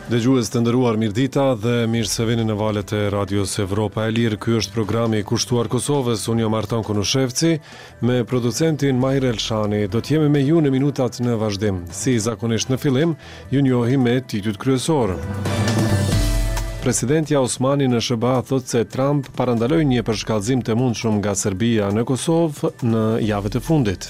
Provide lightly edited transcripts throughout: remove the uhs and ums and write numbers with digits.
Dëgjues të nderuar, mirëdita dhe mirë se vini në valët e Radios Evropa e Lirë. Ky është programi i kushtuar Kosovës. Unë jam Artan Konushevci me producentin Mahir Elshani. Do të jemi me ju në minutat në vazhdim. Si zakonisht në fillim, ju njohim me titujt kryesor. Presidenti Osmani në SBA thotë se Trump parandaloi një përshkallëzim të mundshëm nga Serbia në Kosovë në javët e fundit.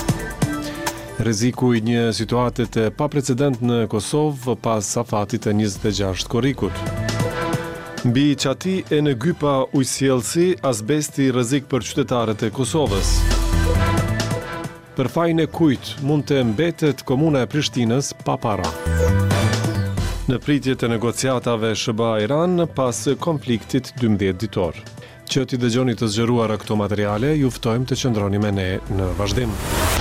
Rreziku i një situate të paprecedent në Kosovë pas afatit të 26 korrikut. Mbi qati e në gypa ujësjellësi, azbesti rrezik për qytetarët e Kosovës. Për fajin e kujt mund të mbetet komuna e Prishtinës pa para. Në pritje të negociatave SBA-Iran pas konfliktit 12 ditor. Që t'i dëgjoni të zgjeruara këto materiale, ju ftojmë të qëndroni me ne në vazhdim.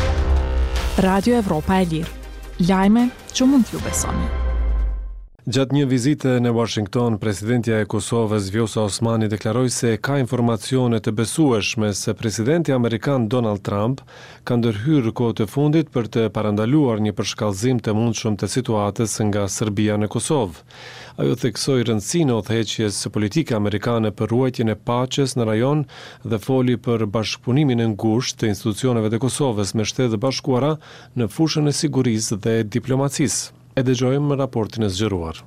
Radio Evropa e Lirë. Lajme që mund t'ju besoni. Gjatë një vizite në Washington, presidentja e Kosovës Vjosa Osmani deklaroi se ka informacione të besueshme se presidenti amerikan Donald Trump ka ndërhyrë kohë të fundit për të parandaluar një përshkallëzim të mundshëm të situatës nga Serbia në Kosovë. Ajo theksoi rëndësinë e udhëheqjes politike amerikane për ruajtjen e paqes në rajon dhe foli për bashkëpunimin e ngushtë të institucioneve të Kosovës me Shtetet e Bashkuara në fushën e sigurisë dhe diplomacisë. E dëgjojmë raportin e zgjeruar.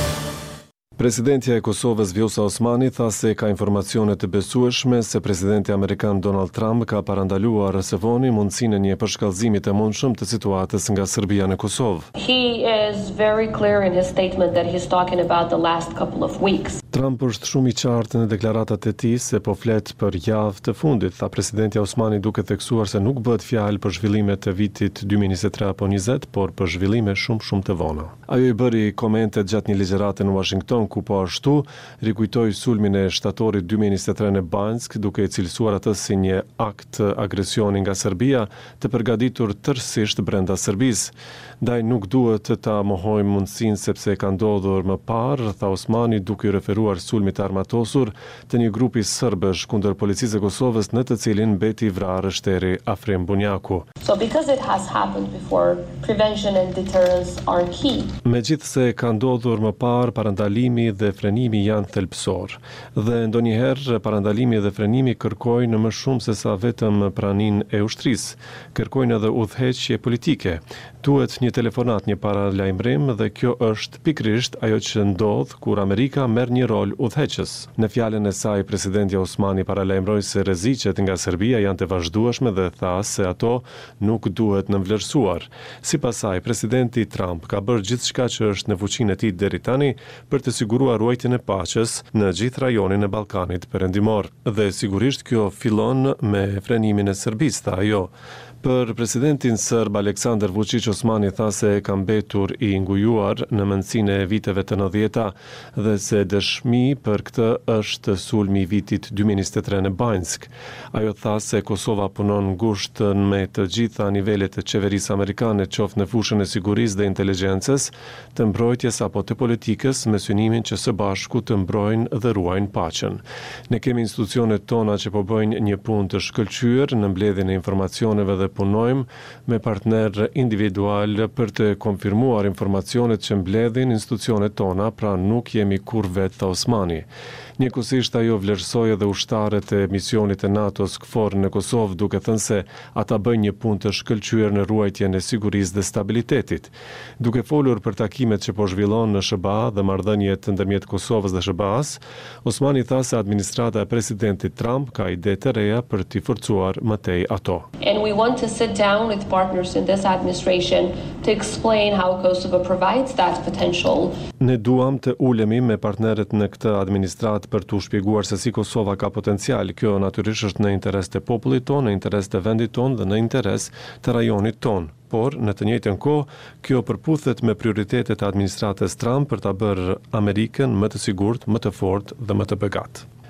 Presidentja e Kosovës Vjosa Osmani tha se ka informacione të besueshme se presidenti amerikan Donald Trump ka parandaluar së voni mundësinë e një përshkallëzimi të mundshëm të situatës nga Serbia në Kosovë. He is very clear in his statement that he's talking about the last couple of weeks. Trump është shumë i qartë në deklaratat e tij se po flet për javë të fundit, tha presidenti Osmani duke theksuar se nuk bëhet fjalë për zhvillimet të vitit 2023 apo 20, por për zhvillime shumë të vona. Ajo i bëri komente gjatë një ligjërate në Washington ku po ashtu rikujtoi sulmin e shtatorit 2023 në Banjsk, duke e cilësuar atë si një akt agresioni nga Serbia të përgatitur tërësisht brenda Serbisë. Ndaj nuk duhet ta mohojmë mundësinë sepse ka ndodhur më parë, tha Osmani duke referuar sulmit të armatosur të një grupi serbësh kundër policisë së Kosovës në të cilin mbeti vrarë shteri Afrim Bunjaku. So because it has happened before, prevention and deterrence are key. Megjithse ka ndodhur më parë, parandalimi dhe frenimi janë thelbësor. Dhe ndonjëherë parandalimi dhe frenimi kërkojnë më shumë se sa vetëm praninë e ushtrisë. Kërkojnë edhe udhëheqje politike. Duhet një telefonat, një paralajmërim dhe kjo është pikërisht ajo që ndodh kur Amerika merr një rol udhëheqës. Në fjalën e saj, presidenti Osmani paralajmëroi se rreziqet nga Serbia janë të vazhdueshme dhe tha se ato nuk duhet nënvlerësuar. Sipas saj, presidenti Trump ka bërë gjithçka që është në fuqinë e tij deri tani për të siguruar ruajtjen e paqes në gjithë rajonin e Ballkanit Perëndimor. Dhe sigurisht kjo fillon me frenimin e Serbisë, tha ajo. Për presidentin serb Aleksandar Vučić, Osmani tha se ka mbetur i ngujuar në mendsinë e viteve të 90-ta dhe se dëshmi për këtë është sulmi i vitit 2023 në Banjsk. Ajo tha se Kosova punon ngushtë me të gjitha nivelet të qeverisë amerikane, qoftë në fushën e sigurisë dhe inteligjencës, të mbrojtjes apo të politikës, me synimin që së bashku të mbrojnë dhe ruajnë paqen. Ne kemi institucionet tona që po bëjnë një punë të shkëlqyer në mbledhjen e informacioneve dhe punojmë me partner individual për të konfirmuar informacionet që mbledhin institucionet tona, pra nuk jemi kur vetë, tha Osmani. Njëkohësisht ajo vlerësoi edhe ushtarët e misionit të NATO-s KFOR në Kosovë, duke thënë se ata bëjnë një punë të shkëlqyer në ruajtjen e sigurisë dhe stabilitetit. Duke folur për takimet që po zhvillon në SBA dhe marrëdhëniet ndërmjet Kosovës dhe SBA-s, Osmani tha se administrata e presidentit Trump ka ide të reja për t'i forcuar më tej ato. And we want to sit down with partners in this administration to explain how Kosovo provides that potential. Ne duam të ulemi me partnerët në këtë administratë për t'u shpjeguar se si Kosova ka potencial. Kjo natyrisht është në interes të popullit ton, në interes të vendit ton dhe në interes të rajonit ton. Por, në të njëjtën kohë, kjo përputhet me prioritetet e administratës Trump për ta bërë Amerikën më të sigurt, më të fortë dhe më të begatë.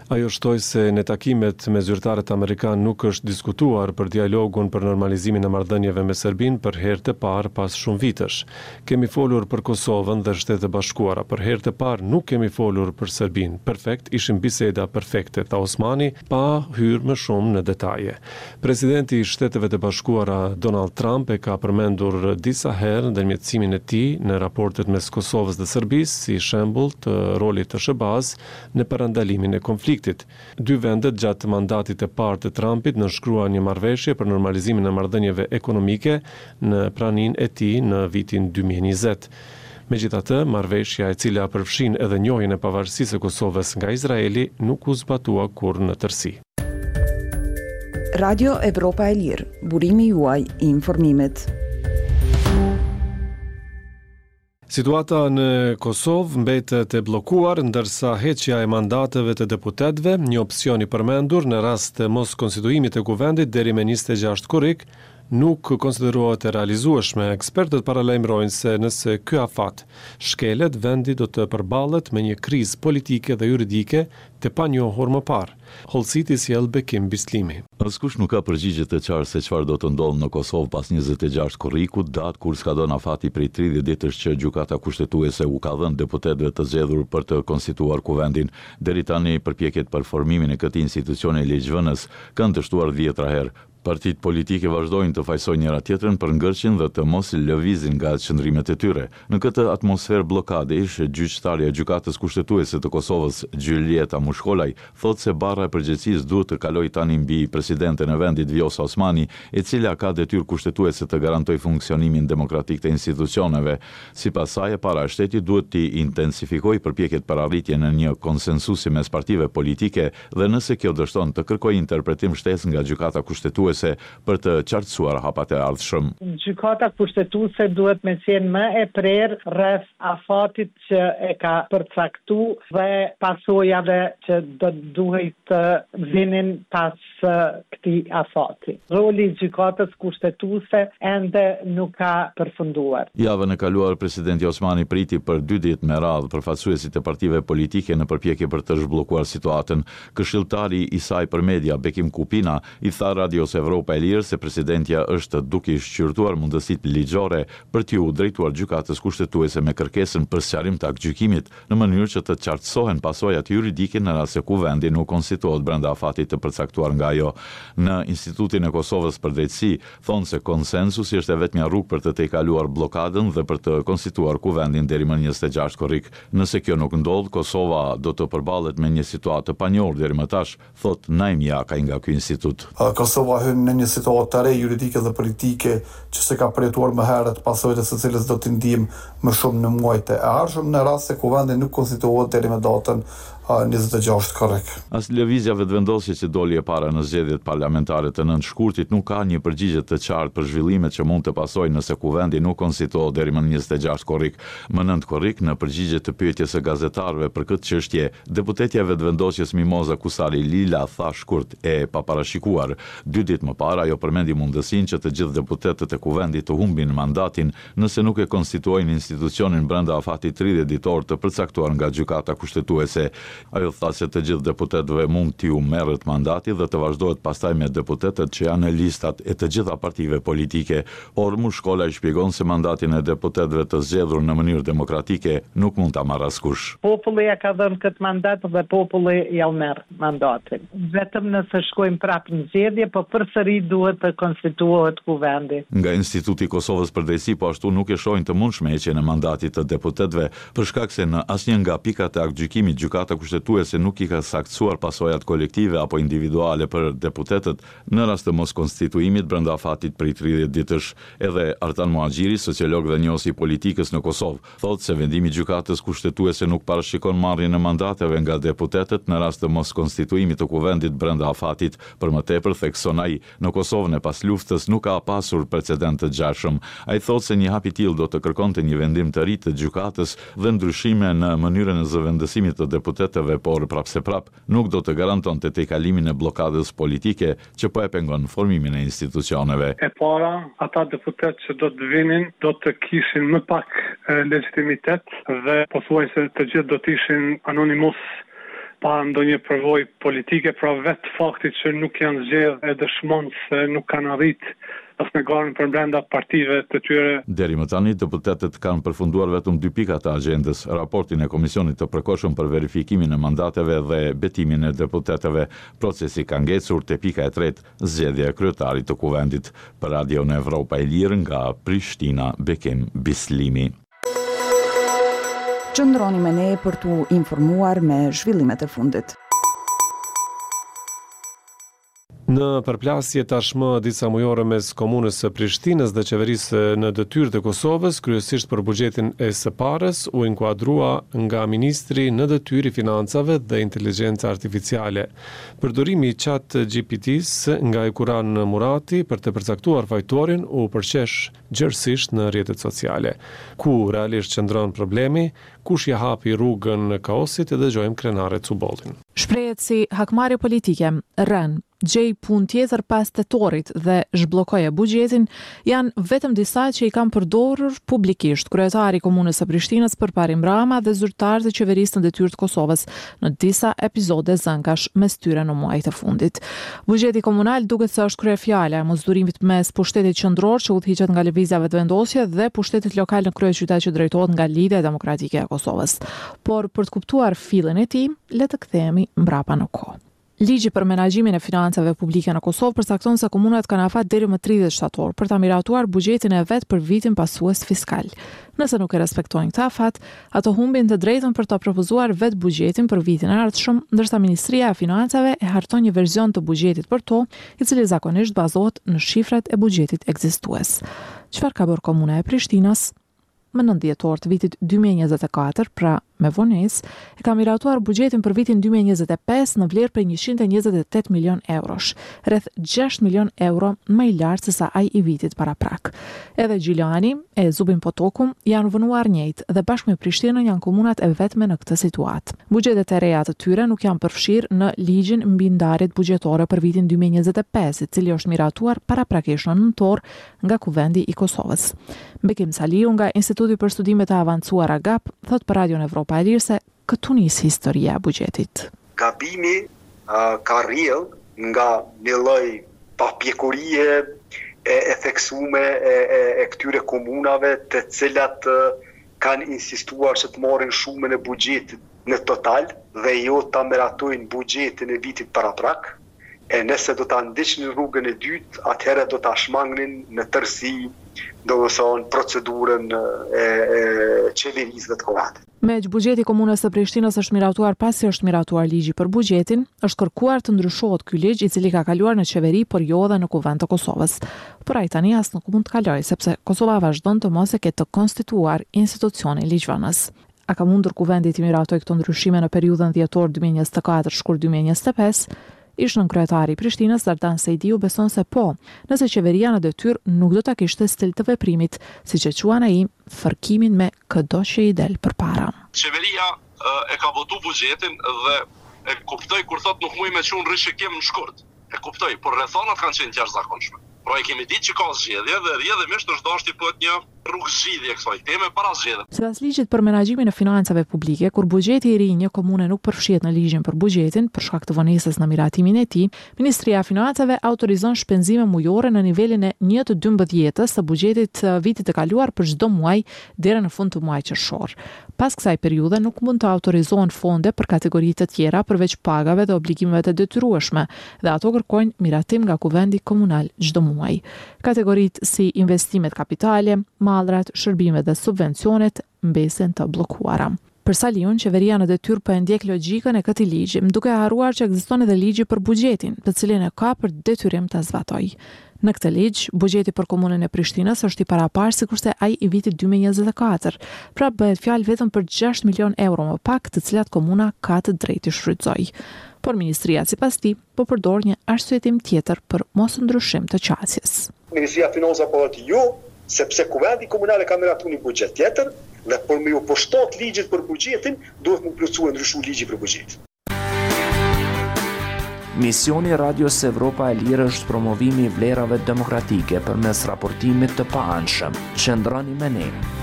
Ajo shtoi se në takimet me zyrtarët amerikanë nuk është diskutuar për dialogun për normalizimin e marrëdhënieve me Serbinë për herë të parë pas shumë vitesh. Kemi folur për Kosovën dhe Shtetet e Bashkuara, për herë të parë nuk kemi folur për Serbinë. Perfekt, ishin biseda perfekte, tha Osmani, pa hyrë më shumë në detaje. Presidenti i Shteteve të Bashkuara Donald Trump e ka përmendur disa herë ndërmjetësimin e tij në raportet mes Kosovës dhe Serbisë si shembull të rolit të SHBA-s në parandalimin e konfliktit. Dy vendet gjatë mandatit e parë të Trumpit nënshkruan një marrëveshje për normalizimin e marrëdhënieve ekonomike në praninë e tij në vitin 2020. Megjithatë, marrëveshja e cila përfshin edhe njohjen e pavarësisë së Kosovës nga Izraeli nuk u zbatua kurrë në tërësi. Radio Evropa e Lirë, burimi juaj i informimit. Situata në Kosovë mbetet e bllokuar, ndërsa heqja e mandateve të deputetëve, një opsion i përmendur në rast të mos konstituimit të kuvendit deri me 26 korrik, nuk konsiderohet e realizueshme. Ekspertët paralajmërojnë se nëse ky afat shkelet, vendi do të përballet me një krizë politike dhe juridike të panjohur më parë. Hollësiti sjell bekim bislimi. Askush nuk ka përgjigje të qartë se çfarë do të ndodhë në Kosovë pas 26 korrikut, datë kur skadon afati prej 30 ditësh që gjykata kushtetuese u ka dhënë deputetëve të zgjedhur për të konstituar kuvendin. Deri tani përpjekjet për formimin e këtij institucioni ligjvënës kanë dështuar 10 herë. Partitë politike vazhdojnë të fajsojnë njëra tjetrën për ngërçin dhe të mos lëvizin nga qëndrimet e tyre. Në këtë atmosferë bllokadesh, gjyqtarja e gjykatës kushtetuese të Kosovës, Gjylieta Mushkolaj, thotë se barra e përgjegjësisë duhet të kalojë tani mbi presidenten e vendit Vjosa Osmani, e cila ka detyrë kushtetuese të garantojë funksionimin demokratik të institucioneve. Sipas saj, parashteti duhet të intensifikojë përpjekjet për arritjen e një konsensusi mes partive politike dhe nëse kjo dështon të kërkojë interpretim shtesë nga gjykata kushtetuese për të qartësuar hapat e ardhshëm. Gjykata kushtetuese duhet me qenë më e prerë rreth afatit që e ka përcaktuar dhe pasojave që do duhet të vinin pas këtij afati. Roli i gjykatës kushtetuese ende nuk ka përfunduar. Javën e kaluar presidenti Osmani priti për 2 ditë me radhë përfaqësuesit e partive politike në përpjekje për të zhbllokuar situatën. Këshilltari i saj për media Bekim Kupina i tha Radios Evropa e Lirë se presidentja është duke i shqyrtuar mundësitë ligjore për t'u drejtuar gjykatës kushtetuese me kërkesën për sqarim të aktgjykimit në mënyrë që të qartësohen pasojat juridike në rast se kuvendi nuk konstituohet brenda afatit të përcaktuar nga ajo. Në Institutin e Kosovës për Drejtësi thonë se konsensusi është e vetmja rrugë për të tejkaluar blokadën dhe për të konstituar kuvendin deri më 26 korrik. Nëse kjo nuk ndodh, Kosova do të përballet me një situatë të panjohur deri më tash, thot Naim Jakaj nga ky institut. Kosova hyn në një situatë të re juridike dhe politike që se ka përjetuar më herët, pasojat e së cilës do t'i ndijmë më shumë në muajt e ardhshëm në rast se kuvendi nuk konstituohet deri me datën 26 korrik. As lëvizjave të vendosje që doli e para në zgjedhjet parlamentare të 9 shkurtit nuk ka një përgjigje të qartë për zhvillimet që mund të pasojnë nëse kuvendi nuk konstituohet deri më 26 korrik. Më 9 korrik, në përgjigje të pyetjes së gazetarëve për këtë çështje, deputetja e vetëvendosjes Mimoza Kusari Lila tha shkurt e paparashikuar. 2 ditë më parë ajo përmendi mundësinë që të gjithë deputetët e kuvendit të humbin mandatin nëse nuk e konstituojnë institucionin brenda afatit 30 ditor të përcaktuar nga gjykata kushtetuese. Ajo tha se të gjithë deputetëve mund t'ju merret mandati dhe të vazhdohet pastaj me deputetët që janë në listat e të gjitha partive politike, por Mushkola i shpjegon se mandatin e deputetëve të zgjedhur në mënyrë demokratike nuk mund ta marrë askush. Populli ja ka dhënë këtë mandat dhe populli ja merr mandatin. Vetëm nëse shkojmë prapë në zgjedhje, po përsëri duhet të konstituohet kuvendi. Nga Instituti i Kosovës për Drejtësi po ashtu nuk e shohin të mundshme heqjen e mandatit të deputetëve, për shkak se në asnjë nga pikat e aktgjykimit gjykata kushtetuese nuk i ka saktësuar pasojat kolektive apo individuale për deputetët në rast të mos konstituimit brenda afatit prej 30 ditësh. Edhe Artan Muhaxhiri, sociolog dhe njohës i politikës në Kosovë, thotë se vendimi i gjykatës kushtetuese nuk parashikon marrjen e mandateve nga deputetët në rast të mos konstituimit të kuvendit brenda afatit. Për më tepër, thekson ai, në Kosovën e pas luftës nuk ka pasur precedent të gjashëm. Ai thotë se një hap i tillë do të kërkonte një vendim të ri të gjykatës dhe ndryshime në mënyrën e zëvendësimit të deputetëve, por prapse prap nuk do të garantonte tejkalimin e bllokadës politike që po e pengon formimin e institucioneve. E para, ata deputet që do të vinin do të kishin më pak legitimitet dhe pothuajse të gjithë do të ishin anonimus pa ndonjë përvojë politike, pra vetë fakti që nuk janë zgjedhë e dëshmon se nuk kanë arritë as me garën për brenda partive të tyre. Deri më tani, deputetët kanë përfunduar vetëm 2 pika të agjendës, raportin e Komisionit të përkohshëm për verifikimin e mandateve dhe betimin e deputetëve. Procesi ka ngecur te pika e 3, zgjedhja e kryetarit të kuvendit. Për Radio në Evropa e Lirë nga Prishtina, Bekim Bislimi. Qëndroni me ne për t'u informuar me zhvillimet e fundit. Në përplasje tashmë disa mujore mes komunës së Prishtinës dhe qeverisë në detyrë të Kosovës, kryesisht për buxhetin e së parës, u inkuadrua nga ministri në detyrë i financave dhe inteligjenca artificiale. Përdorimi i ChatGPT-s nga Ekuran Murati për të përcaktuar fajtorin u përqesh gjerësisht në rrjetet sociale. Ku realisht qëndron problemi, kush ja hapi rrugën në kaosit, e dëgjojmë krenaret Cubollin. Shprehet si hakmarrje politike, rën, gjej punë tjetër pas tetorit dhe zhbllokoje buxhetin, janë vetëm disa që i kanë përdorur publikisht kryetari i komunës së Prishtinës Përparim Rama dhe zyrtarët e qeverisë në detyrë të Kosovës në disa epizode zënkash mes tyre në muajt e fundit. Buxheti komunal duket se është kryefjala e mosdurimit mes pushtetit qendror që udhëhiqet nga lëvizja vetëvendosje dhe pushtetit lokal në kryeqytet që drejtohet nga Lidhja Demokratike e Kosovës. Por për të kuptuar fillin e tij, le të kthehemi mbrapa në kohë. Ligji për menaxhimin e financave publike në Kosovë përcakton se komunat kanë afat deri më 30 shtator për ta miratuar buxhetin e vet për vitin pasues fiskal. Nëse nuk e respektojnë këtë afat, ato humbin të drejtën për ta propozuar vet buxhetin për vitin e ardhshëm, ndërsa Ministria e Financave e harton një version të buxhetit për to, i cili zakonisht bazohet në shifrat e buxhetit ekzistues. Çfarë ka bërë Komuna e Prishtinës? Më 9 dhjetor të vitit 2024, pra me vonesë, e ka miratuar buxhetin për vitin 2025 në vlerë për 128 milion eurosh, rreth 6 milion euro më i lartë se sa ai i vitit paraprak. Edhe Gjilani e Zubin Potoku janë vënuar njëjtë dhe bashkë me Prishtinën janë komunat e vetme në këtë situatë. Buxhetet e reja të tyre nuk janë përfshirë në ligjin mbi ndarjet buxhetore për vitin 2025, i cili është miratuar paraprakisht në nëntor nga Kuvendi i Kosovës. Bekim Saliu nga Instituti për Studimet e Avancuara GAP thot për Radio Evropa e Lirë se këtu nis historia e buxhetit. Gabimi ka rrjedh nga një lloj papjekurie e theksume e këtyre komunave të cilat kanë insistuar se të marrin shumën e buxhetit në total dhe jo ta miratojnë buxhetin e vitit paraprak. E nëse do ta ndiqnin rrugën e dytë, atëherë do ta shmangnin në tërësi, domethënë procedurën e qeverisë të komunës. Meq buxheti i komunës së Prishtinës është miratuar pasi është miratuar ligji për buxhetin, është kërkuar të ndryshohet ky ligj i cili ka kaluar në qeveri por jo edhe në Kuvend të Kosovës. Por ai tani as nuk mund të kalojë sepse Kosova vazhdon të mos e ketë të konstituar institucionin ligjvënës. A ka mundur Kuvendi të miratojë këto ndryshime në periudhën dhjetor 2024-shkur 2025? Ish nën kryetari i Prishtinës, Zardan Sejdiu, beson se po, nëse qeveria në detyrë nuk do ta kishte stil të veprimit, siç e quan ai, fërkimin me çdo që i del përpara. Qeveria e ka votu buxhetin dhe e kuptoi kur thot nuk muj me çun rishikim në shkurt. E kuptoi, por rrethonat kanë qenë të jashtëzakonshme. Pra e kemi ditë që ka zgjedhje dhe rrjedhimisht është dashur të bëhet një rrugë zgjidhje kësaj teme para zgjedhjeve. Sipas ligjit për menaxhimin e financave publike, kur buxheti i ri një komune nuk përfshihet në ligjin për buxhetin për shkak të vonesës në miratimin e tij, Ministria e Financave autorizon shpenzime mujore në nivelin e 1/12 të buxhetit vitit të kaluar për çdo muaj deri në fund të muajit qershor. Pas kësaj periudhe nuk mund të autorizohen fonde për kategori të tjera përveç pagave dhe obligimeve të detyrueshme dhe ato kërkojnë miratim nga Kuvendi komunal çdo muaj. Kategoritë si investimet kapitale, mallrat, shërbimet dhe subvencionet mbesen të bllokuara. Për Saliun, qeveria në detyrë po e ndjek logjikën e këtij ligji, duke harruar që ekziston edhe ligji për buxhetin, të cilin e ka për detyrim ta zbatojë. Në këtë ligj, buxheti për komunën e Prishtinës është i paraparë sikurse ai i vitit 2024, pra bëhet fjalë vetëm për 6 milion euro më pak, të cilat komuna ka të drejtë të shfrytëzojë. Por ministria sipas tij po përdor një arsyetim tjetër për mos ndryshim të qasjes. Ministria e Financave po thotë jo, sepse Kuvendi komunal ka miratuar një buxhet tjetër dhe për me u pushtot ligjit për buxhetin, duhet të plotësohet ndryshu ligji për buxhet. Misioni Radios Evropa e Lirë është promovimi i vlerave demokratike përmes raportimit të paanshëm. Qëndroni me ne.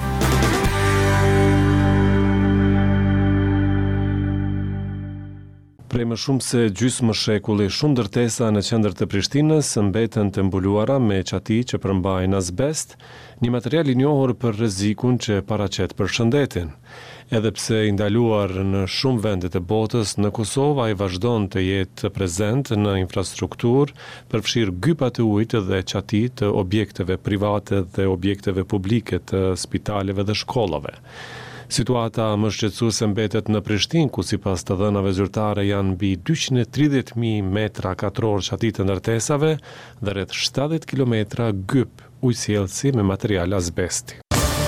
Prej më shumë se gjysmë shekulli, shumë ndërtesa në qendër të Prishtinës mbeten të mbuluara me qati që përmbajnë azbest, një material i njohur për rrezikun që paraqet për shëndetin. Edhe pse i ndaluar në shumë vende të botës, në Kosovë ai vazhdon të jetë prezent në infrastrukturë, përfshirë gypa të ujit dhe qati të objekteve private dhe objekteve publike të spitaleve dhe shkollave. Situata më shqetësuese mbetet në Prishtinë, ku sipas të dhënave zyrtare janë mbi 230.000 metra katror qati të ndërtesave dhe rreth 70 kilometra gyp ujësjellsi me material azbesti.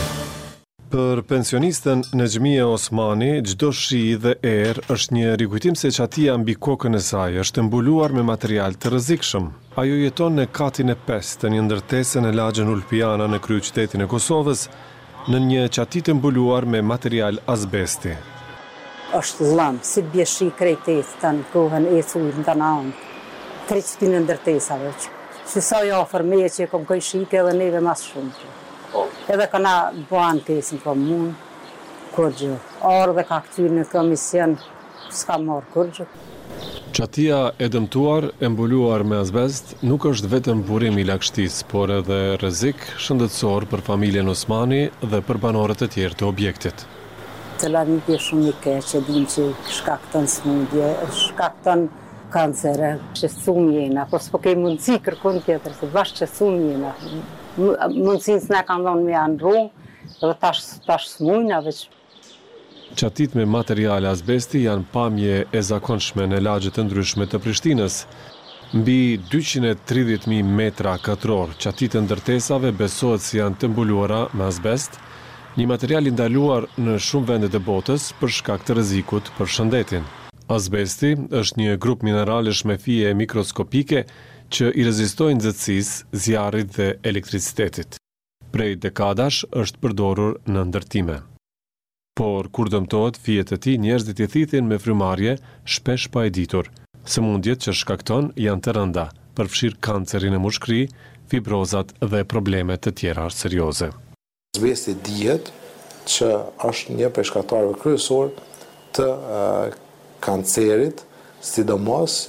Për pensionistën Nexhmie Osmani, çdo shi dhe erë është një rikujtim se qatia mbi kokën e saj është mbuluar me material të rrezikshëm. Ajo jeton në katin e 5 të një ndërtese në lagjën Ulpiana në kryeqytetin e Kosovës, në një qati të mbuluar me material azbesti. Është lëmë, si bjeshi krejtet të në kohën e thujnë të në anë, krejt shpinë ndërtesave, që sa jo fërmeje që kom këj shike edhe neve mas shumë. Edhe këna banë pesin për mund, kërgjë. Orë dhe ka këtyrë në komision, s'ka marë kërgjë. Qatia e dëmtuar, e mbuluar me azbest, nuk është vetëm burim i lagështis, por edhe rrezik shëndetësor për familjen Osmani dhe për banorët e tjerë të objektit. Celanit e shumë i keqe, dim që shkakton smundje, shkakton kancere, qësum jena, por s'po kej mundësi kërkun tjetër, se bashkë qësum jena. Mundësin s'ne kam dhonë me janë ru, dhe tash smujna veç. Qatit me materiale azbesti janë pamje e zakonshme në lagjet të ndryshme të Prishtinës. Mbi 230.000 metra katror qatit të ndërtesave besohet se janë të mbuluara me azbest, një material i ndaluar në shumë vende të botës për shkak të rrezikut për shëndetin. Azbesti është një grup mineralesh me fije mikroskopike që i rezistojnë nxehtësisë, zjarrit dhe elektricitetit. Prej dekadash është përdorur në ndërtime. Por kur dëmtohet fijet e tij, njerëzit i thithin me frymarrje, shpesh pa e ditur. Sëmundjet që shkakton janë të rënda, përfshirë kancerin e mushkëri, fibrozat dhe probleme të tjera serioze. Azbesti dihet që është një prej shkaktarëve kryesor të kancerit, sidomos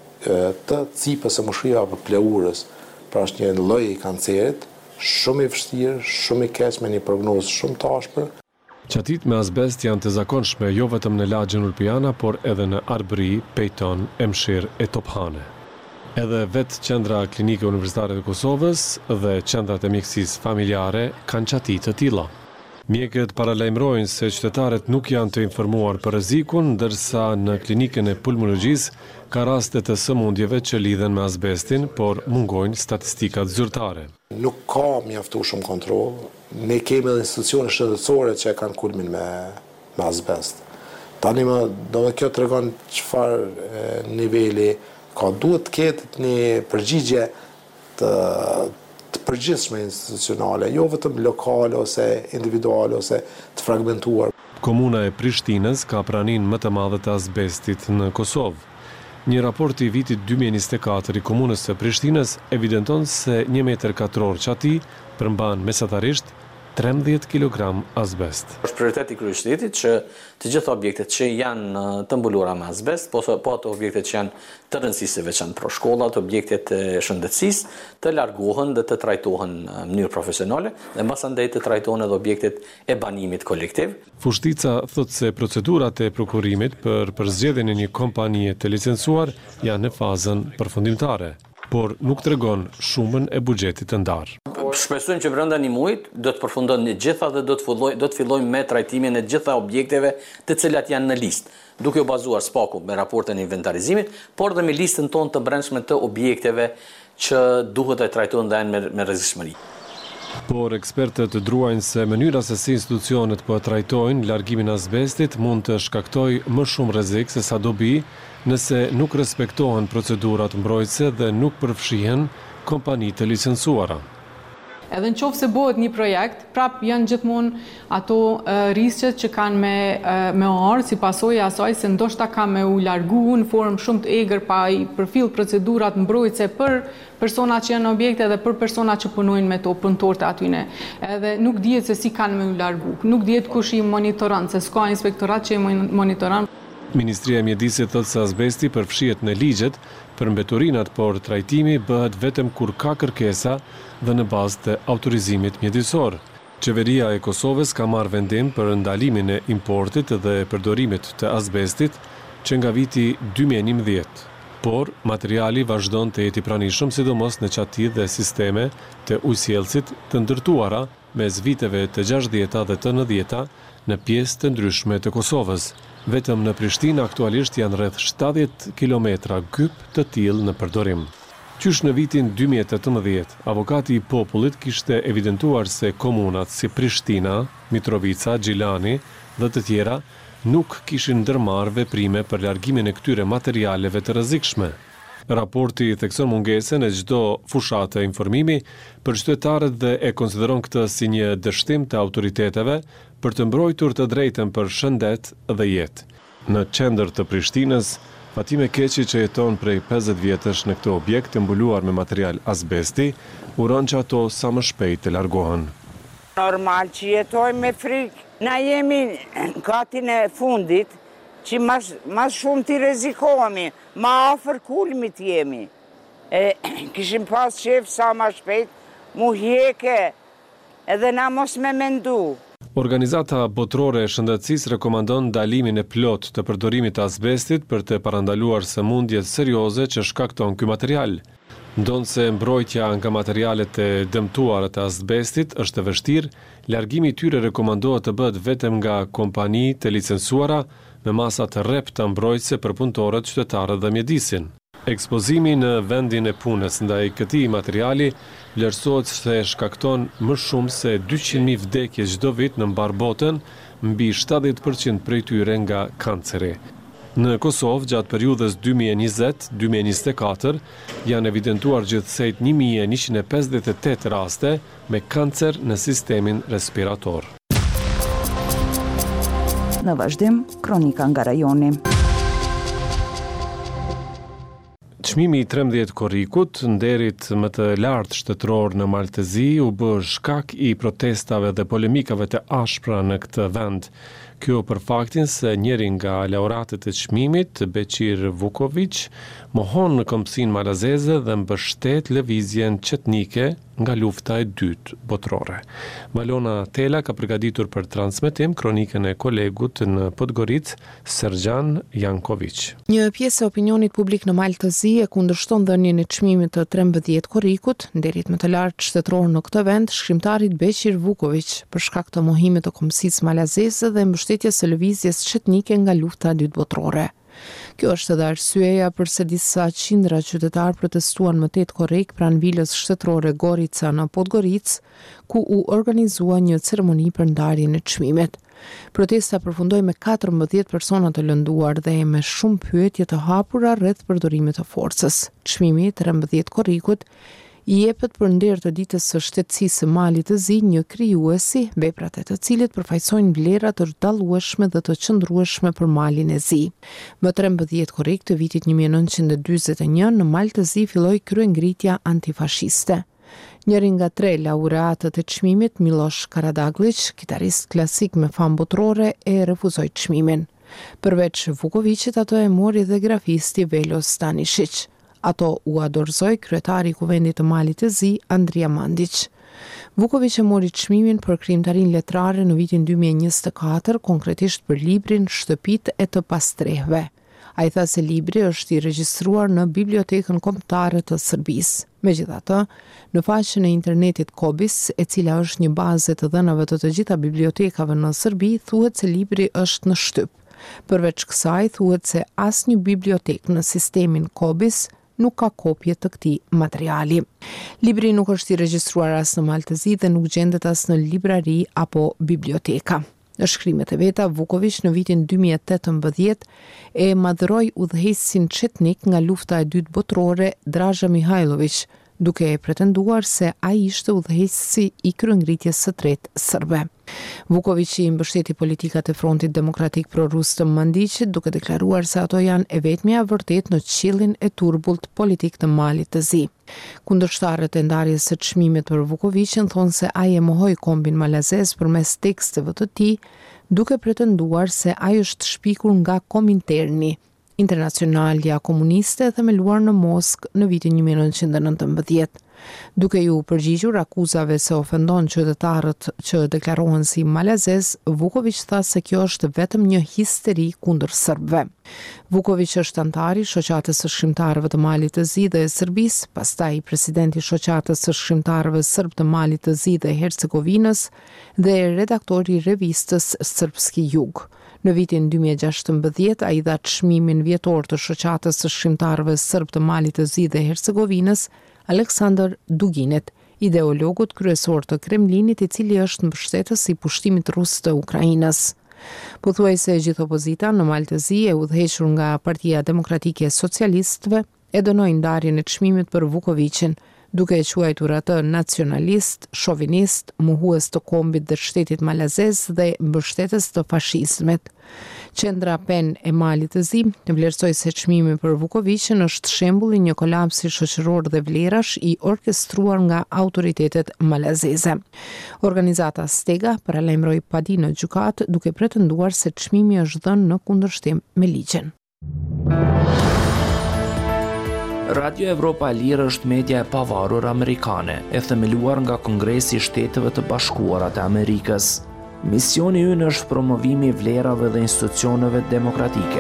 të cipës së mushkërive apo pleurës. Pra është një lloj i kancerit shumë i vështirë, shumë i keq me një prognozë shumë të ashpër. Qatit me azbest janë të zakonshme jo vetëm në lagjën Ulpiana, por edhe në Arbëri, Pejton, Emshir e Tophane. Edhe vetë Qendra Klinike Universitare të Kosovës dhe qendrat e mjekësisë familjare kanë qati të tilla. Mjekët paralajmërojnë se qytetarët nuk janë të informuar për rrezikun, ndërsa në klinikën e pulmologjisë ka raste të sëmundjeve që lidhen me azbestin, por mungojnë statistikat zyrtare. Nuk ka mjaftueshëm kontroll. Ne kemi edhe institucione shëndetësore që kanë kulmin me azbest. Tani kjo tregon çfarë niveli ka. Duhet të ketë një përgjigje të përgjithshme institucionale, jo vetëm lokale ose individuale ose të fragmentuar. Komuna e Prishtinës ka praninë më të madhe të azbestit në Kosovë. Një raport i vitit 2024 i komunës së Prishtinës evidenton se 1 metër katror qati përmban mesatarisht 13 kg azbest. Është prioritet i kryeqytetit që të gjitha objektet që janë të mbuluara me azbest, po ato objektet që janë të rëndësisë veçantë për shkollat, objektet e shëndetësisë, të largohen dhe të trajtohen në mënyrë profesionale dhe mbasandej të trajtohen edhe objektet e banimit kolektiv. Fushtica thot se procedurat e prokurimit për përzgjedhjen e një kompanie të licencuar janë në fazën përfundimtare, por nuk tregon shumën e buxhetit të ndarë. Shpresojmë që brenda një muajit do të përfundon në gjitha dhe do të fillojmë me trajtimin e gjitha objekteve të cilat janë në listë, duke u bazuar spaku me raportin e inventarizimit, por dhe me listën tonë të brendshme të objekteve që duhet të trajtohen dhe janë me rrezikshmëri. Por ekspertët druajnë se mënyra se si institucionet po trajtojnë largimin e azbestit mund të shkaktojë më shumë rrezik se sa dobi nëse nuk respektohen procedurat mbrojtëse dhe nuk përfshihen kompani të licencuara. Edhe në qoftë se bëhet një projekt, prap janë gjithmonë ato risqet që kanë me orë si pasojë asaj se ndoshta ka me u largu në formë shumë të egër pa i përfill procedurat mbrojtëse për personat që janë në objekte dhe për personat që punojnë me to punëtorët atyne. Edhe nuk dihet se si kanë me u largu, nuk dihet kush i monitoron, se s'ka inspektorat që i monitoron. Ministria e Mjedisit thotë se azbesti përfshihet në ligjet për mbeturinat, por trajtimi bëhet vetëm kur ka kërkesa dhe në bazë të autorizimit mjedisor. Qeveria e Kosovës ka marrë vendim për ndalimin e importit dhe përdorimit të azbestit që nga viti 2011. Por materiali vazhdon të jeti pranishëm, sidomos në qati dhe sisteme të ujësjellësit të ndërtuara mes viteve të 60 dhe të 90 në pjesë të ndryshme të Kosovës. Vetëm në Prishtinë aktualisht janë rreth 70 kilometra gyp të tillë në përdorim. Qysh në vitin 2018, avokati i popullit kishte evidentuar se komunat si Prishtina, Mitrovica, Gjilani dhe të tjera nuk kishin ndërmarrë veprime për largimin e këtyre materialeve të rrezikshme. Raporti thekson mungesën e çdo fushate informimi për qytetarët dhe e konsideron këtë si një dështim të autoriteteve për të mbrojtur të drejtën për shëndet dhe jetë. Në qendër të Prishtinës, Fatime Keqi, që jeton prej 50 vjetësh në këtë objekt të mbuluar me material azbesti, uron që ato sa më shpejt të largohen. Normal që jetojmë me frikë. Na jemi në katin e fundit që mas shumë t'i rezikohemi, ma afër kulmit jemi. Kishim pas qef sa ma shpejt, mu hjeke, edhe na mos me mendu. Organizata Botërore e Shëndetësisë rekomandon ndalimin e plot të përdorimit të azbestit për të parandaluar sëmundjet serioze që shkakton ky material. Ndonse mbrojtja nga materialet e dëmtuara të azbestit është e vështirë, largimi i tyre rekomandohet të bëhet vetëm nga kompani të licencuara me masa të rrepta mbrojtëse për punëtorët, qytetarët dhe mjedisin. Ekspozimi në vendin e punës ndaj këtij materiali vlerësohet se shkakton më shumë se 200.000 vdekje çdo vit në mbar botën, mbi 70% prej tyre nga kanceri. Në Kosovë, gjatë periudhës 2020-2024, janë evidentuar gjithsejt 1158 raste me kancer në sistemin respirator. Në vazhdim, kronika nga rajoni. Çmimi i 13 korrikut, nderit më të lartë shtetëror në Maltezi, u bë shkak i protestave dhe polemikave të ashpra në këtë vend. Kjo për faktin se njëri nga laureatët e çmimit, Beqir Vuković, mohon në kombësinë malazeze dhe mbështet lëvizjen qetnike nga lufta e dytë botërore. Valona Tela ka përgatitur për transmetim kronikën e kolegut në Podgoricë, Sergjan Janković. Një pjesë e opinionit publik në Maltezi e kundërshton dhënien e çmimit të 13 korrikut, nderit më të lartë shtetëror në këtë vend, shkrimtarit Beqir Vuković, për shkak të mohimit të kombësisë malazeze dhe mbështetjes së lëvizjes qetnike nga lufta e dytë botërore. Kjo është edhe arsyeja pse disa qindra qytetar protestuan më 8 korrik pranë vilës shtetërore Gorica në Podgoricë, ku u organizua një ceremoni për ndarjen e çmimit. Protesta përfundoi me 14 persona të lënduar dhe me shumë pyetje të hapura rreth përdorimit të forcës. Çmimi i 13 korrikut i jepet për nder të ditës së shtetësisë së Malit të Zi një krijuesi, veprat e të cilit përfaqësojnë vlera të dallueshme dhe të qëndrueshme për Malin e Zi. Më 13 korrik të vitit 1941 në Mal të Zi filloi kryengritja antifashiste. Njëri nga 3 laureatët e çmimit, Miloš Karadaglić, kitarist klasik me famë botërore, e refuzoi çmimin. Përveç Vukovićit, ato e mori dhe grafisti Velo Stanišić. Ato u adorzoi kryetari i Kuvendit të Malit të Zi, Andrija Mandić. Vuković e mori çmimin për krijimtarinë letrare në vitin 2024, konkretisht për librin Shtëpitë e të pastrehve. Ai tha se libri është i regjistruar në Bibliotekën Kombëtare të Serbisë. Megjithatë, në faqen e internetit Kobis, e cila është një bazë e të dhënave të gjitha bibliotekave në Serbi, thuhet se libri është në shtyp. Përveç kësaj, thuhet se asnjë bibliotekë në sistemin Kobis nuk ka kopje të këtij materiali. Libri nuk është i regjistruar as në Mal të Zi dhe nuk gjendet as në librari apo biblioteka. Në shkrimet e veta, Vuković në vitin 2018 e madhëroi udhëheqësin çetnik nga lufta e dytë botërore, Draža Mihajlović, duke e pretenduar se ai ishte udhëheqësi i kryengritjes së tretë serbe. Vuković i mbështeti politikat e Frontit Demokratik Pro-Rus të Mandiqit, duke deklaruar se ato janë e vetmja vërtet në qillin e turbullt politik të Malit të Zi. Kundërshtarët e ndarjes së çmimit për Vukovićin thonë se ai e mohoi kombin malazez përmes teksteve të tij, duke pretenduar se ai është shpikur nga Kominterni, Internacionalja Komuniste themeluar në Moskë në vitin 1919. Duke ju përgjigjur akuzave se ofendon qytetarët që deklarohen si malazez, Vuković tha se kjo është vetëm një histeri kundër serbëve. Vuković është antar i Shoqatës së Shkrimtarëve të Malit të Zi dhe e Serbisë, pastaj presidenti i Shoqatës së Shkrimtarëve Serb të Malit të Zi dhe Hercegovinës dhe redaktori i revistës Srpski Jug. Në vitin 2016, ai dha çmimin vjetor të Shoqatës së Shkrimtarëve Serb të Malit të Zi dhe Hercegovinës Aleksandar Duginit, ideologut kryesor të Kremlinit, i cili është mbështetës i pushtimit rus të Ukrainës. Pothuajse gjithë opozita në Malë të Zi, e udhëhequr nga Partia Demokratike e Socialistëve, e dënoi ndarjen e çmimit për Vukovićin, duke e quajtur atë nacionalist, shovinist, mohues të kombit dhe shtetit malazez dhe mbështetës të fashizmit. Qendra PEN e Malit të Zi vlerësoi se çmimi për Vukovićin është shembull i një kolapsi shoqëror dhe vlerash i orkestruar nga autoritetet malazeze. Organizata Stega paralajmëroi padi në gjykatë duke pretenduar se çmimi është dhënë në kundërshtim me ligjin. Radio Evropa e Lirë është media e pavarur amerikane, e themeluar nga Kongresi i Shteteve të Bashkuara të Amerikës. Misioni ynë është promovimi i vlerave dhe institucioneve demokratike.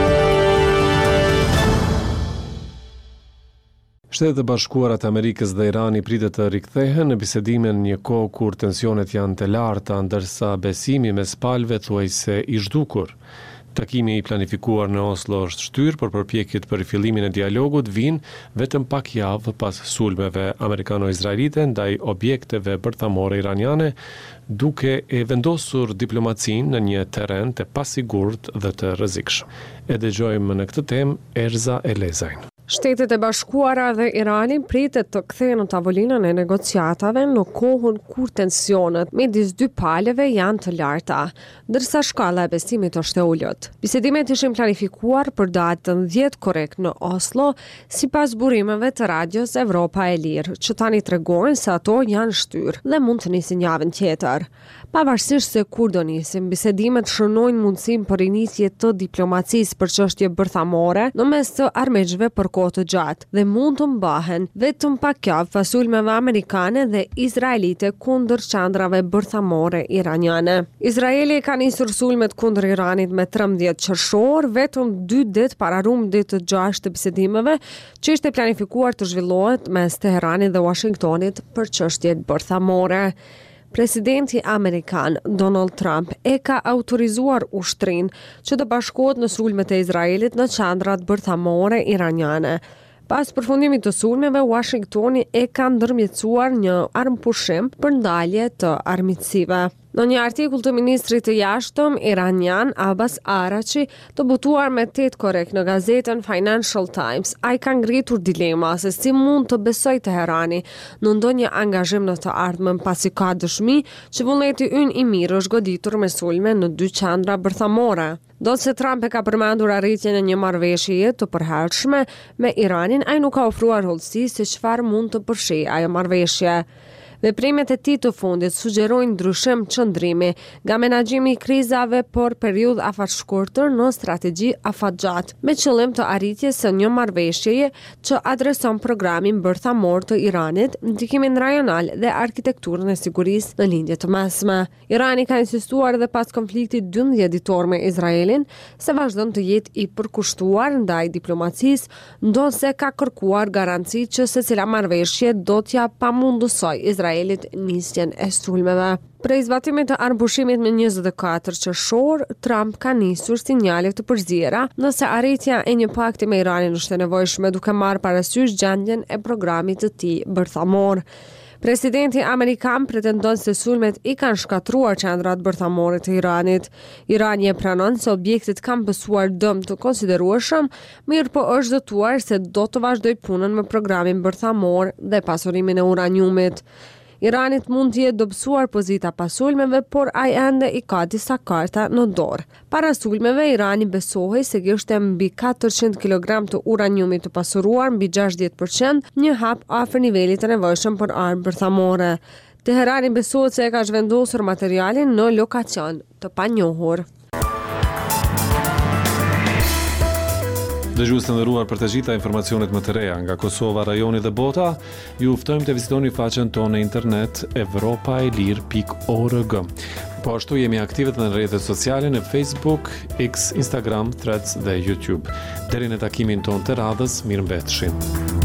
Shtetet e Bashkuara të Amerikës dhe Irani pritet të rikthehen në bisedime në një kohë kur tensionet janë të larta, ndërsa besimi mes palëve thuajse i zhdukur. Takimi i planifikuar në Oslo është shtyr, por përpjekjet për fillimin e dialogut vijnë vetëm pak javë pas sulmeve amerikano-izraelite ndaj objekteve bërthamore iraniane, duke e vendosur diplomacinë në një terren të pasigurt dhe të rrezikshëm. E dëgjojmë në këtë temë Erza Elezajn. Shtetet e Bashkuara dhe Irani pritet të kthehen në tavolinën e negociatave në kohën kur tensionet midis dy palëve janë të larta, ndërsa shkalla e besimit është e ulët. Bisedimet ishin planifikuar për datën 10 korrekt në Oslo, sipas burimeve të radios Evropa e Lirë, që tani tregojnë se ato janë shtyr dhe mund të nisin javën tjetër. Pavarësisht se kur do nisin, bisedimet shënojnë mundësinë për rinisje të diplomacisë për çështje bërthamore në mes të armiqve për kohë të gjatë dhe mund të mbahen vetëm pak javë pas sulmeve amerikane dhe izraelite kundër qendrave bërthamore iraniane. Izraeli ka nisur sulmet kundër Iranit me 13 qershor, vetëm 2 ditë para rumdit të 6 të bisedimeve që ishte planifikuar të zhvillohet mes Teheranit dhe Washingtonit për çështjet bërthamore. Presidenti Amerikan Donald Trump e ka autorizuar ushtrinë që të bashkohet në sulmet e Izraelit në qendrat bërthamore iraniane. Pas përfundimit të sulmeve, Washingtoni e ka ndërmjetësuar një armpushim për ndalje të armiqësive. Në një artikull të ministrit të jashtëm iranian Abbas Arachi, të botuar me 8 korrekt në gazetën Financial Times, ai ka ngritur dilema se si mund të besoj Teherani në ndonjë angazhim në të ardhmen, pasi ka dëshmi që vullneti ynë i mirë është goditur me sulme në 2 qendra bërthamore. Do se Trump e ka përmendur arritjen e një marrëveshjeje të përhershme me Iranin, ai nuk ka ofruar hollësi se çfarë mund të përfshijë ajo marrëveshje. Veprimet e tij të fundit sugjerojnë ndryshim qëndrimi nga menaxhimi i krizave por periudhë afatshkurtër në strategji afatgjatë, me qëllim të arritjes së një marrëveshjeje që adreson programin bërthamor të Iranit, ndikimin rajonal dhe arkitekturën e sigurisë në lindje të mesme. Irani ka insistuar edhe pas konfliktit 12 ditor me Izraelin se vazhdon të jetë i përkushtuar ndaj diplomacisë, ndonse ka kërkuar garanci që secila marrëveshje do t'ja pamundësoj Izraelit nisjen e sulmeve. Prej zbatimit të armpushimit me 24 qershor, Trump ka nisur sinjale të përziera nëse arritja e një pakti me Iranin është e nevojshme, duke marrë parasysh gjendjen e programit të tij bërthamor. Presidenti amerikan pretendon se sulmet I kanë shkatruar qendrat bërthamore të Iranit. Irani e pranon se objektet kanë pësuar dëm të konsiderueshëm, mirë po është dëtuar se do të vazhdoj punën me programin bërthamor dhe pasurimin e uraniumit. Iranit mund të jetë dobësuar pozita pas sulmeve, por ai ende I ka disa karta në dorë. Para sulmeve, Irani besohej se kishte mbi 400 kg të uraniumit të pasuruar, mbi 60%, një hap afër nivelit të nevojshëm për armë bërthamore. Teherani besohet se e ka zhvendosur materialin në lokacion të panjohur. Dëgjues të nderuar, për të gjitha informacionet më të reja nga Kosova, rajoni dhe bota, ju ftojmë të vizitoni faqen tonë në internet evropaelir.org. Po ashtu jemi aktive në rrjetet sociale në Facebook, X, Instagram, Threads dhe YouTube. Deri në takimin tonë të radhës, mirëmbëfshim.